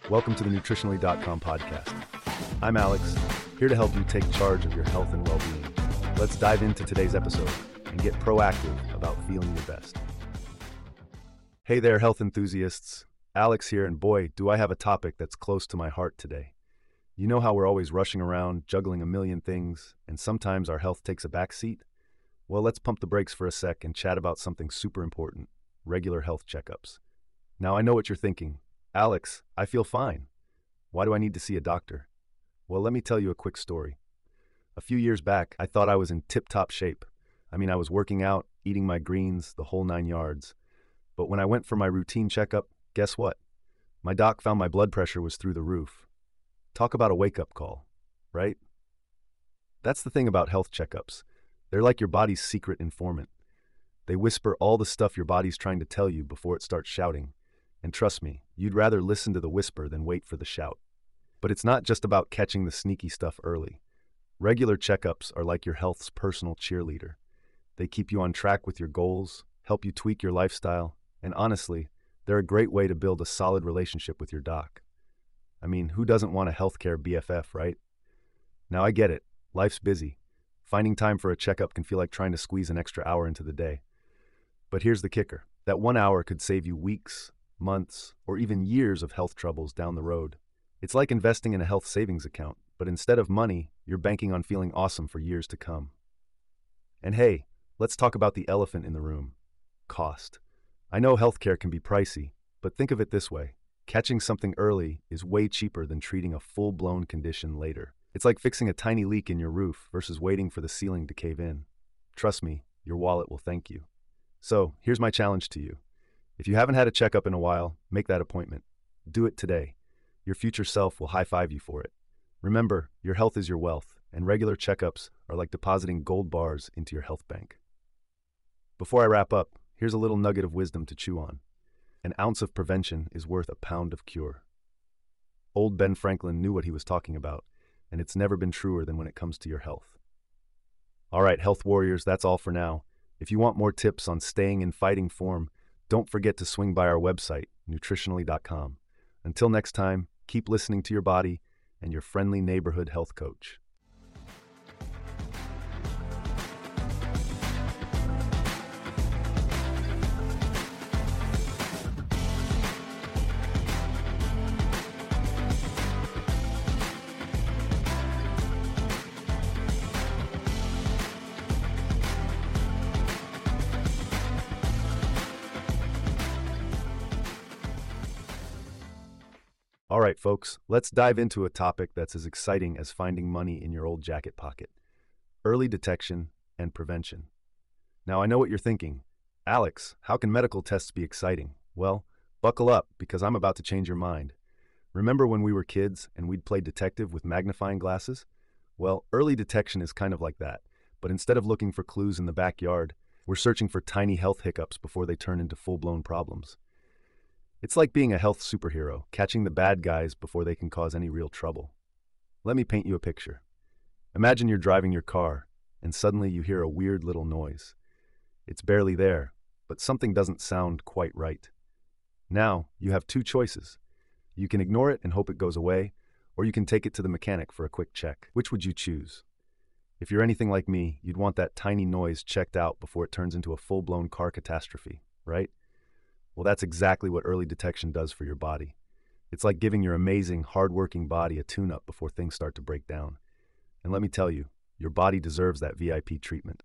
Welcome to the Nutritionally.com podcast. I'm Alex, here to help you take charge of your health and well-being. Let's dive into today's episode and get proactive about feeling your best. Hey there, health enthusiasts. Alex here, and boy, do I have a topic that's close to my heart today. You know how we're always rushing around, juggling a million things, and sometimes our health takes a backseat? Well, let's pump the brakes for a sec and chat about something super important: regular health checkups. Now, I know what you're thinking. Alex, I feel fine. Why do I need to see a doctor? Well, let me tell you a quick story. A few years back, I thought I was in tip-top shape. I was working out, eating my greens, the whole 9 yards. But when I went for my routine checkup, guess what? My doc found my blood pressure was through the roof. Talk about a wake-up call, right? That's the thing about health checkups. They're like your body's secret informant. They whisper all the stuff your body's trying to tell you before it starts shouting. And trust me, you'd rather listen to the whisper than wait for the shout. But it's not just about catching the sneaky stuff early. Regular checkups are like your health's personal cheerleader. They keep you on track with your goals, help you tweak your lifestyle, and honestly, they're a great way to build a solid relationship with your doc. Who doesn't want a healthcare BFF, right? Now I get it, life's busy. Finding time for a checkup can feel like trying to squeeze an extra hour into the day. But here's the kicker: that 1 hour could save you weeks, months, or even years of health troubles down the road. It's like investing in a health savings account, but instead of money, you're banking on feeling awesome for years to come. And hey, let's talk about the elephant in the room: cost. I know healthcare can be pricey, but think of it this way: catching something early is way cheaper than treating a full-blown condition later. It's like fixing a tiny leak in your roof versus waiting for the ceiling to cave in. Trust me, your wallet will thank you. So, here's my challenge to you. If you haven't had a checkup in a while, make that appointment. Do it today. Your future self will high-five you for it. Remember, your health is your wealth, and regular checkups are like depositing gold bars into your health bank. Before I wrap up, here's a little nugget of wisdom to chew on. An ounce of prevention is worth a pound of cure. Old Ben Franklin knew what he was talking about, and it's never been truer than when it comes to your health. All right, health warriors, that's all for now. If you want more tips on staying in fighting form, don't forget to swing by our website, Nutritionally.com. Until next time, keep listening to your body and your friendly neighborhood health coach. All right, folks, let's dive into a topic that's as exciting as finding money in your old jacket pocket: early detection and prevention. Now, I know what you're thinking. Alex, how can medical tests be exciting? Well, buckle up, because I'm about to change your mind. Remember when we were kids and we'd play detective with magnifying glasses? Well, early detection is kind of like that, but instead of looking for clues in the backyard, we're searching for tiny health hiccups before they turn into full-blown problems. It's like being a health superhero, catching the bad guys before they can cause any real trouble. Let me paint you a picture. Imagine you're driving your car, and suddenly you hear a weird little noise. It's barely there, but something doesn't sound quite right. Now, you have two choices. You can ignore it and hope it goes away, or you can take it to the mechanic for a quick check. Which would you choose? If you're anything like me, you'd want that tiny noise checked out before it turns into a full-blown car catastrophe, right? Well, that's exactly what early detection does for your body. It's like giving your amazing, hard-working body a tune-up before things start to break down. And let me tell you, your body deserves that VIP treatment.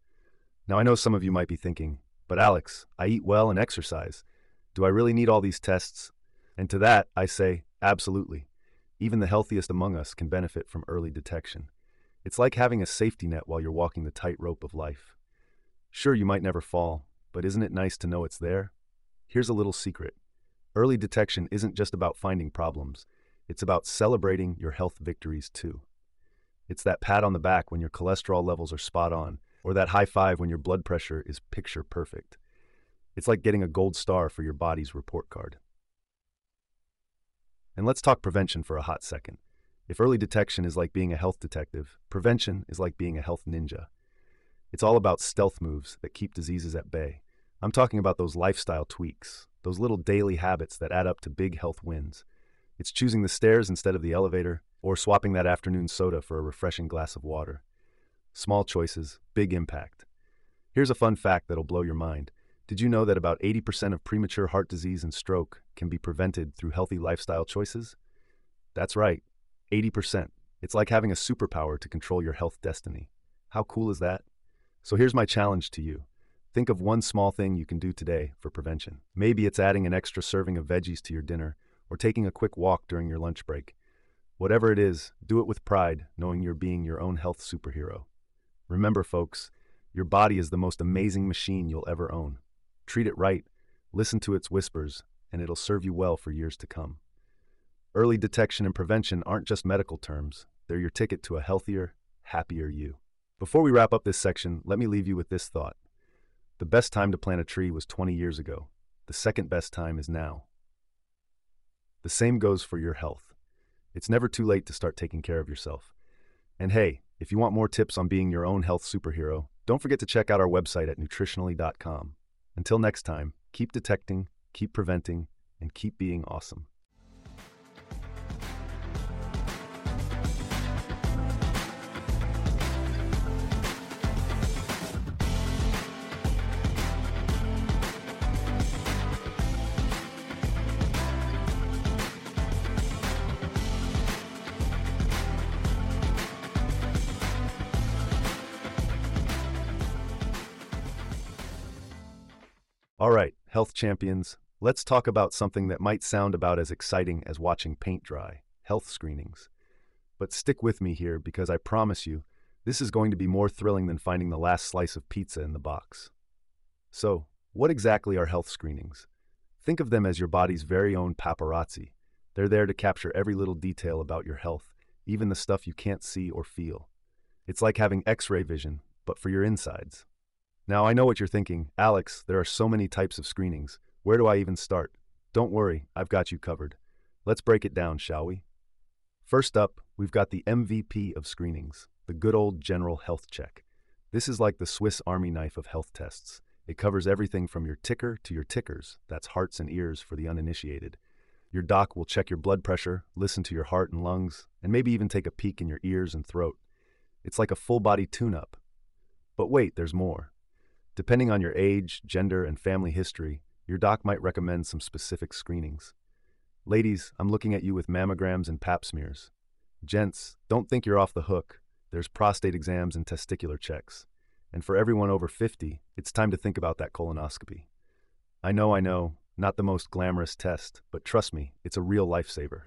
Now, I know some of you might be thinking, but Alex, I eat well and exercise. Do I really need all these tests? And to that, I say, absolutely. Even the healthiest among us can benefit from early detection. It's like having a safety net while you're walking the tightrope of life. Sure, you might never fall, but isn't it nice to know it's there? Here's a little secret. Early detection isn't just about finding problems. It's about celebrating your health victories too. It's that pat on the back when your cholesterol levels are spot on, or that high five when your blood pressure is picture perfect. It's like getting a gold star for your body's report card. And let's talk prevention for a hot second. If early detection is like being a health detective, prevention is like being a health ninja. It's all about stealth moves that keep diseases at bay. I'm talking about those lifestyle tweaks, those little daily habits that add up to big health wins. It's choosing the stairs instead of the elevator, or swapping that afternoon soda for a refreshing glass of water. Small choices, big impact. Here's a fun fact that'll blow your mind. Did you know that about 80% of premature heart disease and stroke can be prevented through healthy lifestyle choices? That's right, 80%. It's like having a superpower to control your health destiny. How cool is that? So here's my challenge to you. Think of one small thing you can do today for prevention. Maybe it's adding an extra serving of veggies to your dinner, or taking a quick walk during your lunch break. Whatever it is, do it with pride, knowing you're being your own health superhero. Remember, folks, your body is the most amazing machine you'll ever own. Treat it right, listen to its whispers, and it'll serve you well for years to come. Early detection and prevention aren't just medical terms. They're your ticket to a healthier, happier you. Before we wrap up this section, let me leave you with this thought. The best time to plant a tree was 20 years ago. The second best time is now. The same goes for your health. It's never too late to start taking care of yourself. And hey, if you want more tips on being your own health superhero, don't forget to check out our website at nutritionally.com. Until next time, keep detecting, keep preventing, and keep being awesome. All right, health champions, let's talk about something that might sound about as exciting as watching paint dry, health screenings. But stick with me here because I promise you, this is going to be more thrilling than finding the last slice of pizza in the box. So, what exactly are health screenings? Think of them as your body's very own paparazzi. They're there to capture every little detail about your health, even the stuff you can't see or feel. It's like having X-ray vision, but for your insides. Now, I know what you're thinking. Alex, there are so many types of screenings. Where do I even start? Don't worry, I've got you covered. Let's break it down, shall we? First up, we've got the MVP of screenings, the good old general health check. This is like the Swiss Army knife of health tests. It covers everything from your ticker to your tickers, that's hearts and ears for the uninitiated. Your doc will check your blood pressure, listen to your heart and lungs, and maybe even take a peek in your ears and throat. It's like a full-body tune-up. But wait, there's more. Depending on your age, gender, and family history, your doc might recommend some specific screenings. Ladies, I'm looking at you with mammograms and pap smears. Gents, don't think you're off the hook. There's prostate exams and testicular checks. And for everyone over 50, it's time to think about that colonoscopy. I know, not the most glamorous test, but trust me, it's a real lifesaver.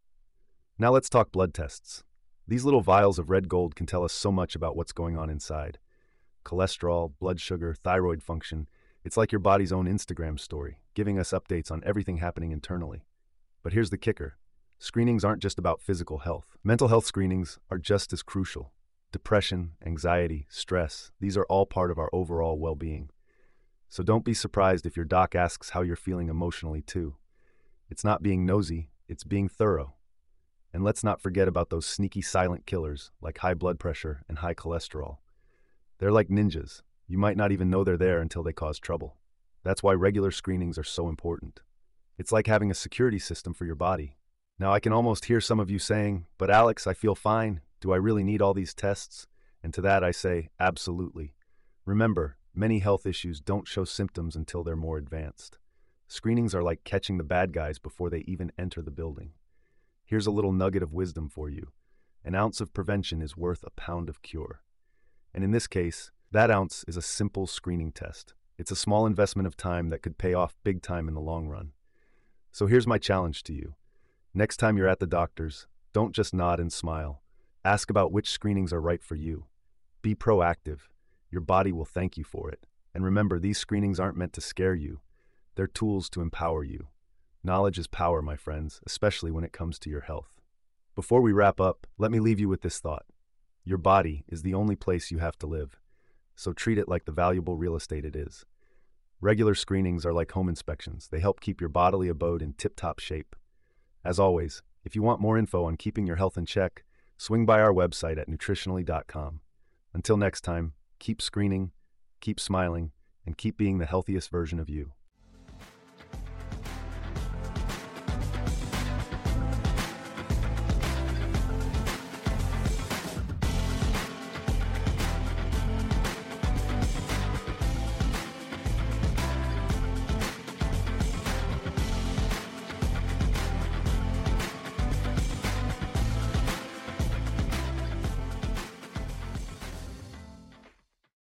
Now let's talk blood tests. These little vials of red gold can tell us so much about what's going on inside. Cholesterol, blood sugar, thyroid function. It's like your body's own Instagram story, giving us updates on everything happening internally. But here's the kicker. Screenings aren't just about physical health. Mental health screenings are just as crucial. Depression, anxiety, stress, these are all part of our overall well-being. So don't be surprised if your doc asks how you're feeling emotionally too. It's not being nosy, it's being thorough. And let's not forget about those sneaky silent killers like high blood pressure and high cholesterol. They're like ninjas. You might not even know they're there until they cause trouble. That's why regular screenings are so important. It's like having a security system for your body. Now, I can almost hear some of you saying, "But Alex, I feel fine. Do I really need all these tests?" And to that I say, absolutely. Remember, many health issues don't show symptoms until they're more advanced. Screenings are like catching the bad guys before they even enter the building. Here's a little nugget of wisdom for you. An ounce of prevention is worth a pound of cure. And in this case, that ounce is a simple screening test. It's a small investment of time that could pay off big time in the long run. So here's my challenge to you. Next time you're at the doctor's, don't just nod and smile. Ask about which screenings are right for you. Be proactive. Your body will thank you for it. And remember, these screenings aren't meant to scare you. They're tools to empower you. Knowledge is power, my friends, especially when it comes to your health. Before we wrap up, let me leave you with this thought. Your body is the only place you have to live, so treat it like the valuable real estate it is. Regular screenings are like home inspections. They help keep your bodily abode in tip-top shape. As always, if you want more info on keeping your health in check, swing by our website at nutritionally.com. Until next time, keep screening, keep smiling, and keep being the healthiest version of you.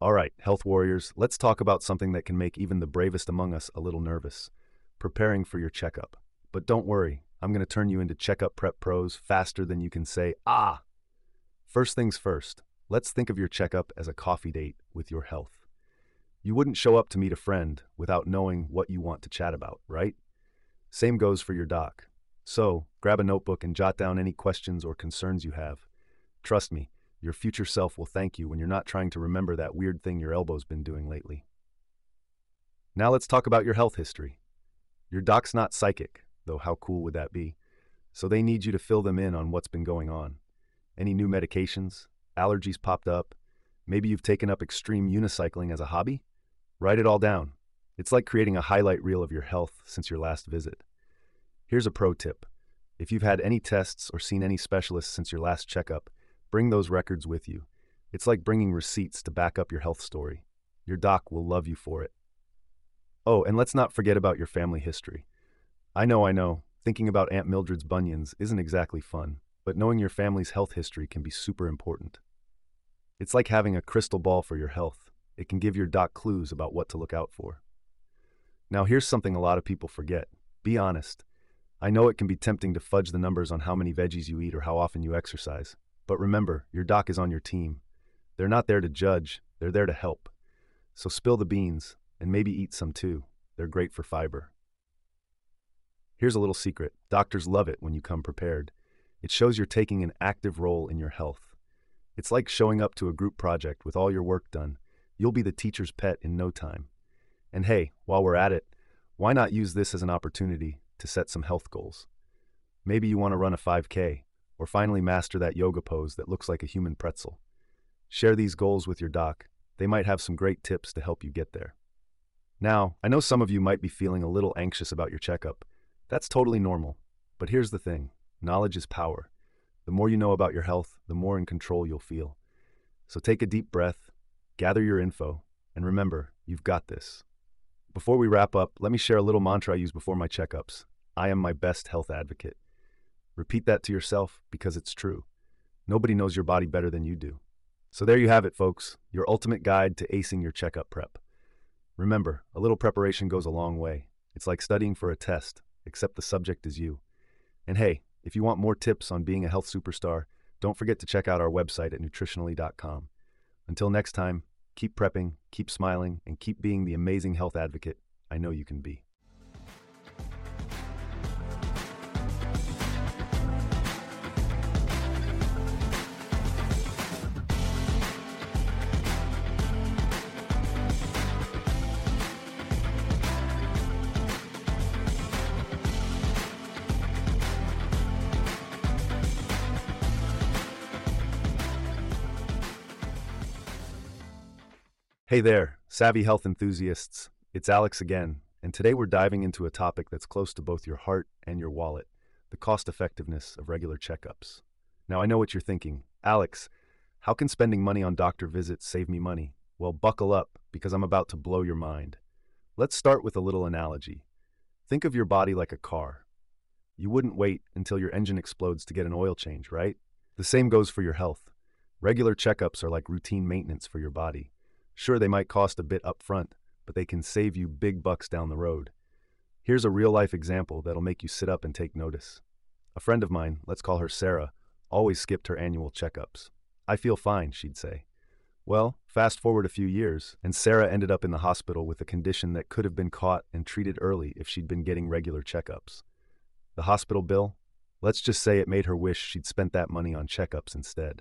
All right, health warriors, let's talk about something that can make even the bravest among us a little nervous: preparing for your checkup. But don't worry, I'm going to turn you into checkup prep pros faster than you can say, ah! First things first, let's think of your checkup as a coffee date with your health. You wouldn't show up to meet a friend without knowing what you want to chat about, right? Same goes for your doc. So, grab a notebook and jot down any questions or concerns you have. Trust me, your future self will thank you when you're not trying to remember that weird thing your elbow's been doing lately. Now let's talk about your health history. Your doc's not psychic, though how cool would that be? So they need you to fill them in on what's been going on. Any new medications? Allergies popped up? Maybe you've taken up extreme unicycling as a hobby? Write it all down. It's like creating a highlight reel of your health since your last visit. Here's a pro tip. If you've had any tests or seen any specialists since your last checkup, bring those records with you. It's like bringing receipts to back up your health story. Your doc will love you for it. Oh, and let's not forget about your family history. I know, thinking about Aunt Mildred's bunions isn't exactly fun, but knowing your family's health history can be super important. It's like having a crystal ball for your health. It can give your doc clues about what to look out for. Now here's something a lot of people forget. Be honest. I know it can be tempting to fudge the numbers on how many veggies you eat or how often you exercise. But remember, your doc is on your team. They're not there to judge, they're there to help. So spill the beans, and maybe eat some too. They're great for fiber. Here's a little secret. Doctors love it when you come prepared. It shows you're taking an active role in your health. It's like showing up to a group project with all your work done. You'll be the teacher's pet in no time. And hey, while we're at it, why not use this as an opportunity to set some health goals? Maybe you want to run a 5K, or finally master that yoga pose that looks like a human pretzel. Share these goals with your doc. They might have some great tips to help you get there. Now, I know some of you might be feeling a little anxious about your checkup. That's totally normal. But here's the thing. Knowledge is power. The more you know about your health, the more in control you'll feel. So take a deep breath, gather your info, and remember, you've got this. Before we wrap up, let me share a little mantra I use before my checkups. I am my best health advocate. Repeat that to yourself because it's true. Nobody knows your body better than you do. So there you have it, folks, your ultimate guide to acing your checkup prep. Remember, a little preparation goes a long way. It's like studying for a test, except the subject is you. And hey, if you want more tips on being a health superstar, don't forget to check out our website at nutritionally.com. Until next time, keep prepping, keep smiling, and keep being the amazing health advocate I know you can be. Hey there, savvy health enthusiasts. It's Alex again, and today we're diving into a topic that's close to both your heart and your wallet: the cost-effectiveness of regular checkups. Now, I know what you're thinking. Alex, how can spending money on doctor visits save me money? Well, buckle up, because I'm about to blow your mind. Let's start with a little analogy. Think of your body like a car. You wouldn't wait until your engine explodes to get an oil change, right? The same goes for your health. Regular checkups are like routine maintenance for your body. Sure, they might cost a bit up front, but they can save you big bucks down the road. Here's a real-life example that'll make you sit up and take notice. A friend of mine, let's call her Sarah, always skipped her annual checkups. I feel fine, she'd say. Well, fast forward a few years, and Sarah ended up in the hospital with a condition that could have been caught and treated early if she'd been getting regular checkups. The hospital bill? Let's just say it made her wish she'd spent that money on checkups instead.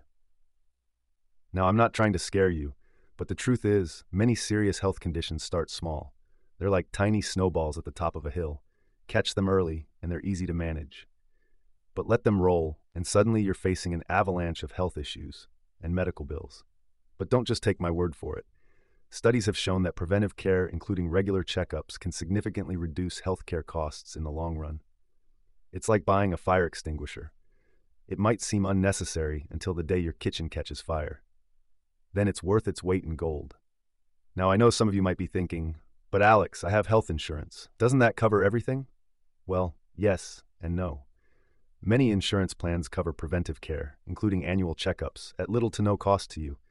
Now, I'm not trying to scare you, but the truth is, many serious health conditions start small. They're like tiny snowballs at the top of a hill. Catch them early, and they're easy to manage. But let them roll, and suddenly you're facing an avalanche of health issues and medical bills. But don't just take my word for it. Studies have shown that preventive care, including regular checkups, can significantly reduce healthcare costs in the long run. It's like buying a fire extinguisher. It might seem unnecessary until the day your kitchen catches fire. Then it's worth its weight in gold. Now, I know some of you might be thinking, but Alex, I have health insurance. Doesn't that cover everything? Well, yes and no. Many insurance plans cover preventive care, including annual checkups, at little to no cost to you.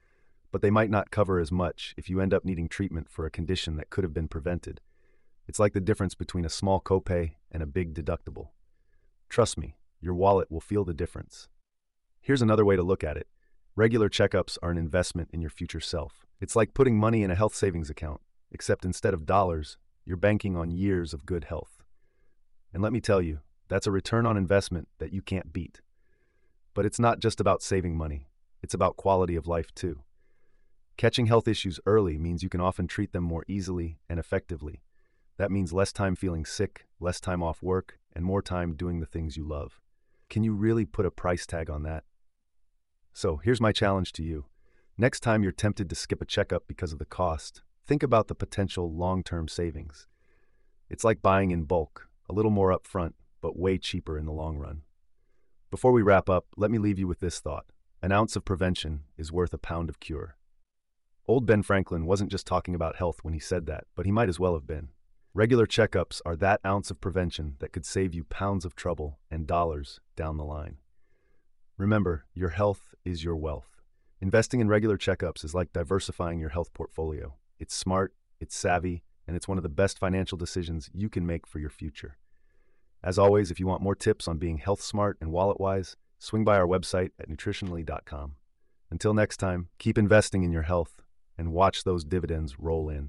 but they might not cover as much if you end up needing treatment for a condition that could have been prevented. It's like the difference between a small copay and a big deductible. Trust me, your wallet will feel the difference. Here's another way to look at it. Regular checkups are an investment in your future self. It's like putting money in a health savings account, except instead of dollars, you're banking on years of good health. And let me tell you, that's a return on investment that you can't beat. But it's not just about saving money. It's about quality of life too. Catching health issues early means you can often treat them more easily and effectively. That means less time feeling sick, less time off work, and more time doing the things you love. Can you really put a price tag on that? So here's my challenge to you. Next time you're tempted to skip a checkup because of the cost, think about the potential long-term savings. It's like buying in bulk, a little more upfront, but way cheaper in the long run. Before we wrap up, let me leave you with this thought. An ounce of prevention is worth a pound of cure. Old Ben Franklin wasn't just talking about health when he said that, but he might as well have been. Regular checkups are that ounce of prevention that could save you pounds of trouble and dollars down the line. Remember, your health is your wealth. Investing in regular checkups is like diversifying your health portfolio. It's smart, it's savvy, and it's one of the best financial decisions you can make for your future. As always, if you want more tips on being health smart and wallet-wise, swing by our website at nutritionally.com. Until next time, keep investing in your health and watch those dividends roll in.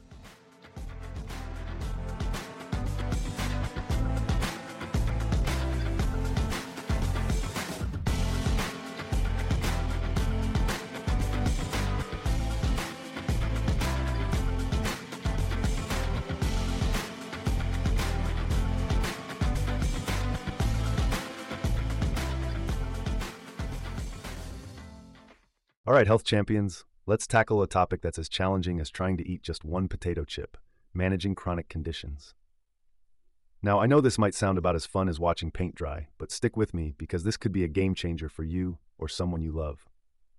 All right, health champions, let's tackle a topic that's as challenging as trying to eat just one potato chip: managing chronic conditions. Now, I know this might sound about as fun as watching paint dry, but stick with me because this could be a game changer for you or someone you love.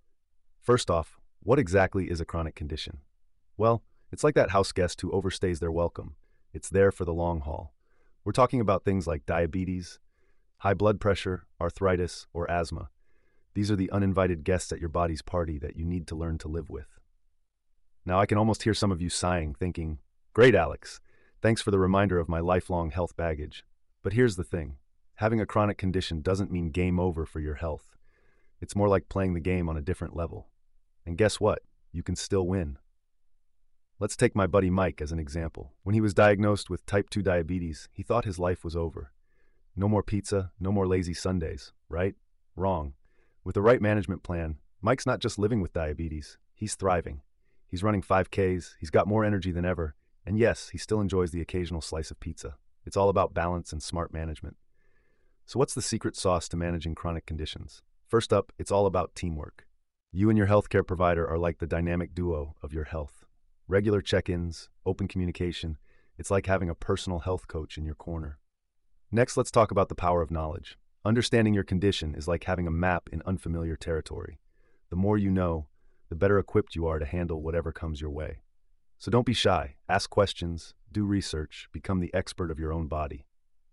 First off, what exactly is a chronic condition? Well, it's like that house guest who overstays their welcome. It's there for the long haul. We're talking about things like diabetes, high blood pressure, arthritis, or asthma. These are the uninvited guests at your body's party that you need to learn to live with. Now, I can almost hear some of you sighing, thinking, "Great, Alex. Thanks for the reminder of my lifelong health baggage." But here's the thing. Having a chronic condition doesn't mean game over for your health. It's more like playing the game on a different level. And guess what? You can still win. Let's take my buddy Mike as an example. When he was diagnosed with type 2 diabetes, he thought his life was over. No more pizza, no more lazy Sundays, right? Wrong. With the right management plan, Mike's not just living with diabetes, he's thriving. He's running 5Ks, he's got more energy than ever, and yes, he still enjoys the occasional slice of pizza. It's all about balance and smart management. So what's the secret sauce to managing chronic conditions? First up, it's all about teamwork. You and your healthcare provider are like the dynamic duo of your health. Regular check-ins, open communication, it's like having a personal health coach in your corner. Next, let's talk about the power of knowledge. Understanding your condition is like having a map in unfamiliar territory. The more you know, the better equipped you are to handle whatever comes your way. So don't be shy. Ask questions, do research, become the expert of your own body.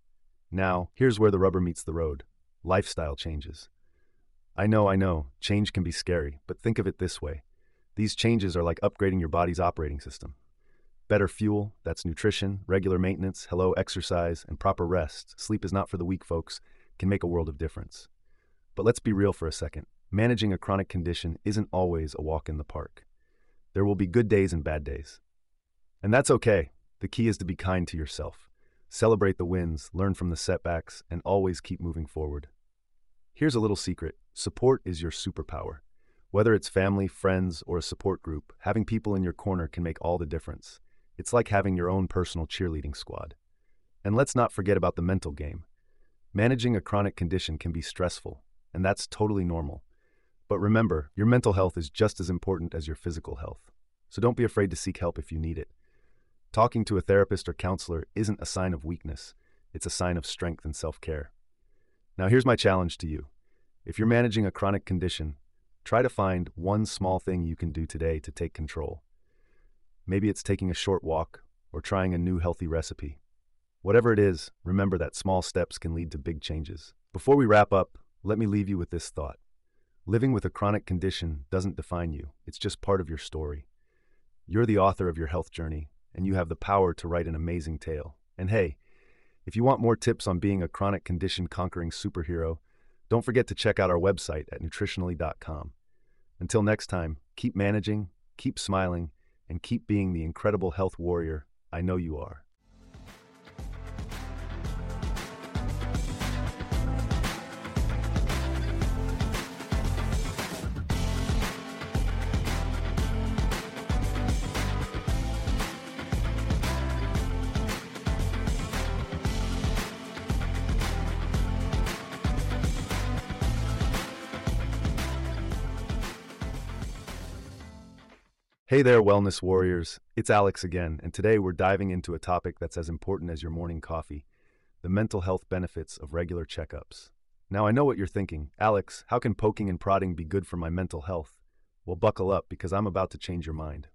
Now, here's where the rubber meets the road. Lifestyle changes. I know, change can be scary, but think of it this way. These changes are like upgrading your body's operating system. Better fuel, that's nutrition, regular maintenance, exercise, and proper rest. Sleep is not for the weak, folks. Can make a world of difference. But let's be real for a second. Managing a chronic condition isn't always a walk in the park. There will be good days and bad days. And that's okay. The key is to be kind to yourself. Celebrate the wins, learn from the setbacks, and always keep moving forward. Here's a little secret. Support is your superpower. Whether it's family, friends, or a support group, having people in your corner can make all the difference. It's like having your own personal cheerleading squad. And let's not forget about the mental game. Managing a chronic condition can be stressful, and that's totally normal. But remember, your mental health is just as important as your physical health. So don't be afraid to seek help if you need it. Talking to a therapist or counselor isn't a sign of weakness. It's a sign of strength and self-care. Now here's my challenge to you. If you're managing a chronic condition, try to find one small thing you can do today to take control. Maybe it's taking a short walk or trying a new healthy recipe. Whatever it is, remember that small steps can lead to big changes. Before we wrap up, let me leave you with this thought. Living with a chronic condition doesn't define you, it's just part of your story. You're the author of your health journey, and you have the power to write an amazing tale. And hey, if you want more tips on being a chronic condition conquering superhero, don't forget to check out our website at nutritionally.com. Until next time, keep managing, keep smiling, and keep being the incredible health warrior I know you are. Hey there, wellness warriors. It's Alex again, and today we're diving into a topic that's as important as your morning coffee, the mental health benefits of regular checkups. Now, I know what you're thinking. Alex, how can poking and prodding be good for my mental health? Well, buckle up because I'm about to change your mind.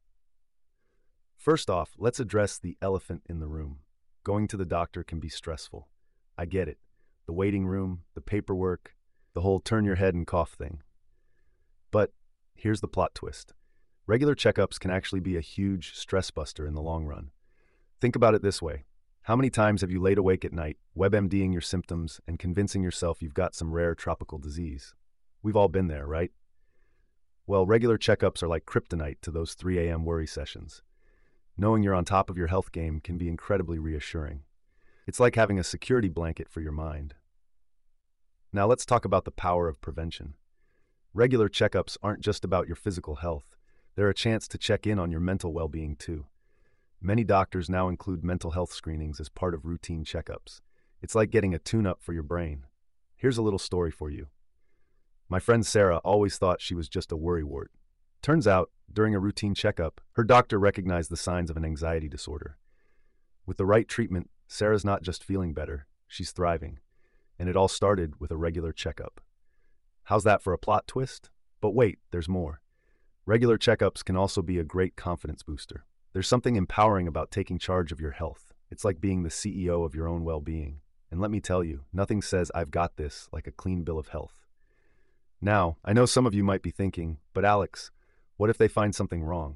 First off, let's address the elephant in the room. Going to the doctor can be stressful. I get it. The waiting room, the paperwork, the whole turn your head and cough thing. But here's the plot twist. Regular checkups can actually be a huge stress buster in the long run. Think about it this way. How many times have you laid awake at night, WebMDing your symptoms and convincing yourself you've got some rare tropical disease? We've all been there, right? Well, regular checkups are like kryptonite to those 3 a.m. worry sessions. Knowing you're on top of your health game can be incredibly reassuring. It's like having a security blanket for your mind. Now let's talk about the power of prevention. Regular checkups aren't just about your physical health. They're a chance to check in on your mental well-being too. Many doctors now include mental health screenings as part of routine checkups. It's like getting a tune-up for your brain. Here's a little story for you. My friend Sarah always thought she was just a worrywart. Turns out, during a routine checkup, her doctor recognized the signs of an anxiety disorder. With the right treatment, Sarah's not just feeling better, she's thriving. And it all started with a regular checkup. How's that for a plot twist? But wait, there's more. Regular checkups can also be a great confidence booster. There's something empowering about taking charge of your health. It's like being the CEO of your own well-being. And let me tell you, nothing says I've got this like a clean bill of health. Now, I know some of you might be thinking, but Alex, what if they find something wrong?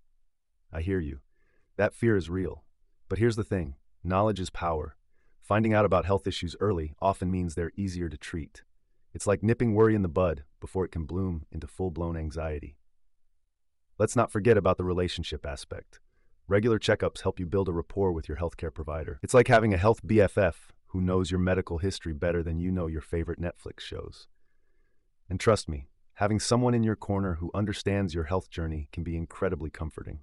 I hear you. That fear is real. But here's the thing, knowledge is power. Finding out about health issues early often means they're easier to treat. It's like nipping worry in the bud before it can bloom into full-blown anxiety. Let's not forget about the relationship aspect. Regular checkups help you build a rapport with your healthcare provider. It's like having a health BFF who knows your medical history better than you know your favorite Netflix shows. And trust me, having someone in your corner who understands your health journey can be incredibly comforting.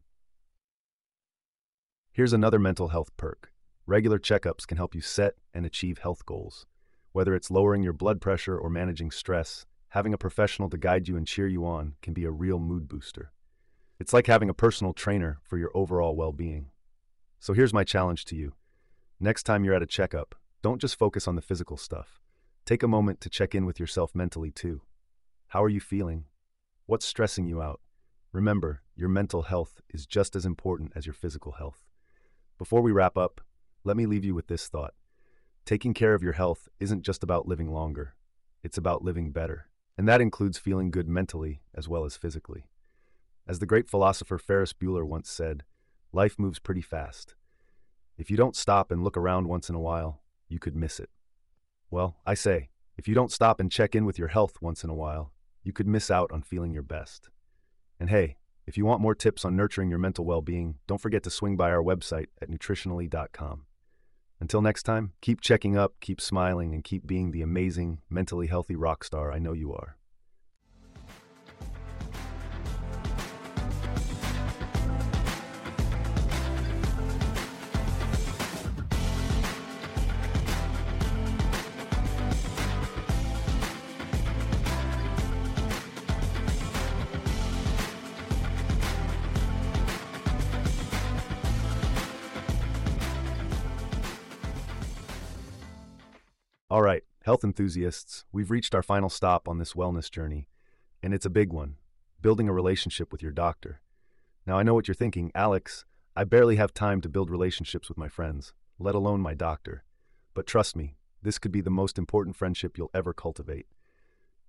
Here's another mental health perk. Regular checkups can help you set and achieve health goals. Whether it's lowering your blood pressure or managing stress, having a professional to guide you and cheer you on can be a real mood booster. It's like having a personal trainer for your overall well-being. So here's my challenge to you. Next time you're at a checkup, don't just focus on the physical stuff. Take a moment to check in with yourself mentally too. How are you feeling? What's stressing you out? Remember, your mental health is just as important as your physical health. Before we wrap up, let me leave you with this thought. Taking care of your health isn't just about living longer. It's about living better. And that includes feeling good mentally as well as physically. As the great philosopher Ferris Bueller once said, life moves pretty fast. If you don't stop and look around once in a while, you could miss it. Well, I say, if you don't stop and check in with your health once in a while, you could miss out on feeling your best. And hey, if you want more tips on nurturing your mental well-being, don't forget to swing by our website at nutritionally.com. Until next time, keep checking up, keep smiling, and keep being the amazing, mentally healthy rock star I know you are. All right, health enthusiasts, we've reached our final stop on this wellness journey, and it's a big one, building a relationship with your doctor. Now, I know what you're thinking, Alex, I barely have time to build relationships with my friends, let alone my doctor. But trust me, this could be the most important friendship you'll ever cultivate.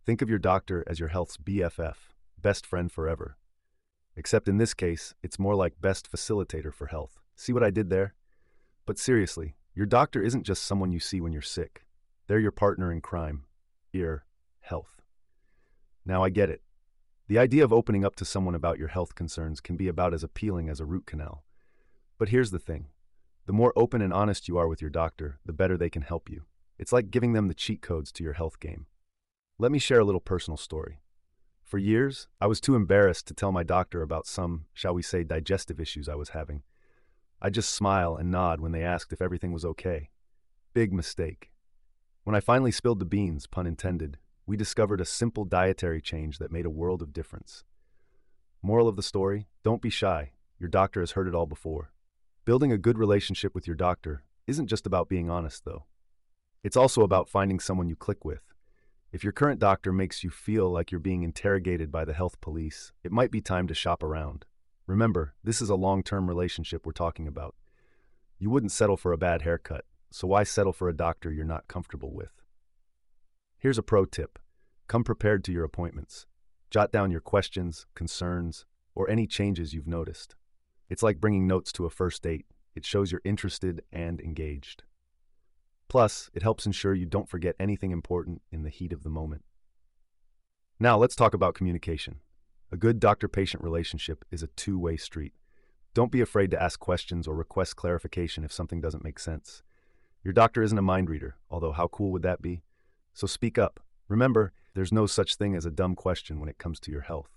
Think of your doctor as your health's BFF, best friend forever. Except in this case, it's more like best facilitator for health. See what I did there? But seriously, your doctor isn't just someone you see when you're sick. They're your partner in crime, your health. Now I get it. The idea of opening up to someone about your health concerns can be about as appealing as a root canal. But here's the thing. The more open and honest you are with your doctor, the better they can help you. It's like giving them the cheat codes to your health game. Let me share a little personal story. For years, I was too embarrassed to tell my doctor about some, shall we say, digestive issues I was having. I'd just smile and nod when they asked if everything was okay. Big mistake. When I finally spilled the beans, pun intended, we discovered a simple dietary change that made a world of difference. Moral of the story, don't be shy. Your doctor has heard it all before. Building a good relationship with your doctor isn't just about being honest, though. It's also about finding someone you click with. If your current doctor makes you feel like you're being interrogated by the health police, it might be time to shop around. Remember, this is a long-term relationship we're talking about. You wouldn't settle for a bad haircut, so why settle for a doctor you're not comfortable with? Here's a pro tip. Come prepared to your appointments. Jot down your questions, concerns, or any changes you've noticed. It's like bringing notes to a first date. It shows you're interested and engaged. Plus, it helps ensure you don't forget anything important in the heat of the moment. Now, let's talk about communication. A good doctor-patient relationship is a two-way street. Don't be afraid to ask questions or request clarification if something doesn't make sense. Your doctor isn't a mind reader, although how cool would that be? So speak up. Remember, there's no such thing as a dumb question when it comes to your health.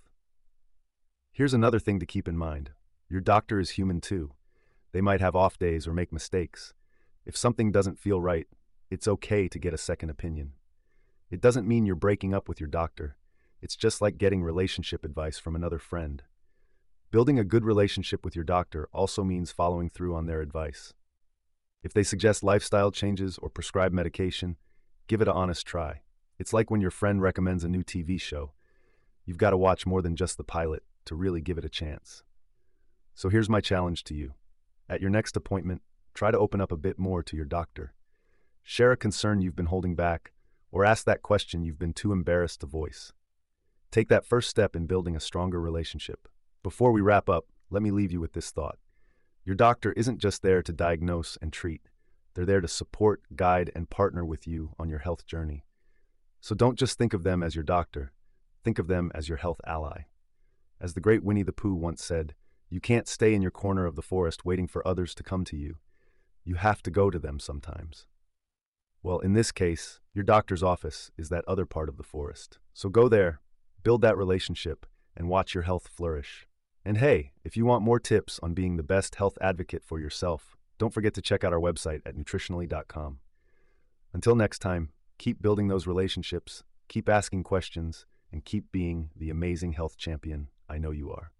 Here's another thing to keep in mind. Your doctor is human too. They might have off days or make mistakes. If something doesn't feel right, it's okay to get a second opinion. It doesn't mean you're breaking up with your doctor. It's just like getting relationship advice from another friend. Building a good relationship with your doctor also means following through on their advice. If they suggest lifestyle changes or prescribe medication, give it an honest try. It's like when your friend recommends a new TV show. You've got to watch more than just the pilot to really give it a chance. So here's my challenge to you. At your next appointment, try to open up a bit more to your doctor. Share a concern you've been holding back, or ask that question you've been too embarrassed to voice. Take that first step in building a stronger relationship. Before we wrap up, let me leave you with this thought. Your doctor isn't just there to diagnose and treat. They're there to support, guide, and partner with you on your health journey. So don't just think of them as your doctor. Think of them as your health ally. As the great Winnie the Pooh once said, you can't stay in your corner of the forest waiting for others to come to you. You have to go to them sometimes. Well, in this case, your doctor's office is that other part of the forest. So go there, build that relationship, and watch your health flourish. And hey, if you want more tips on being the best health advocate for yourself, don't forget to check out our website at nutritionally.com. Until next time, keep building those relationships, keep asking questions, and keep being the amazing health champion I know you are.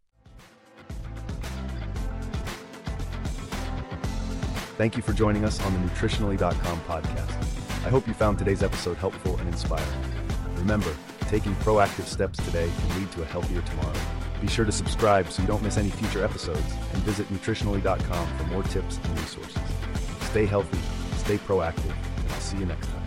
Thank you for joining us on the Nutritionally.com podcast. I hope you found today's episode helpful and inspiring. Remember, taking proactive steps today can lead to a healthier tomorrow. Be sure to subscribe so you don't miss any future episodes, and visit Nutritionally.com for more tips and resources. Stay healthy, stay proactive, and I'll see you next time.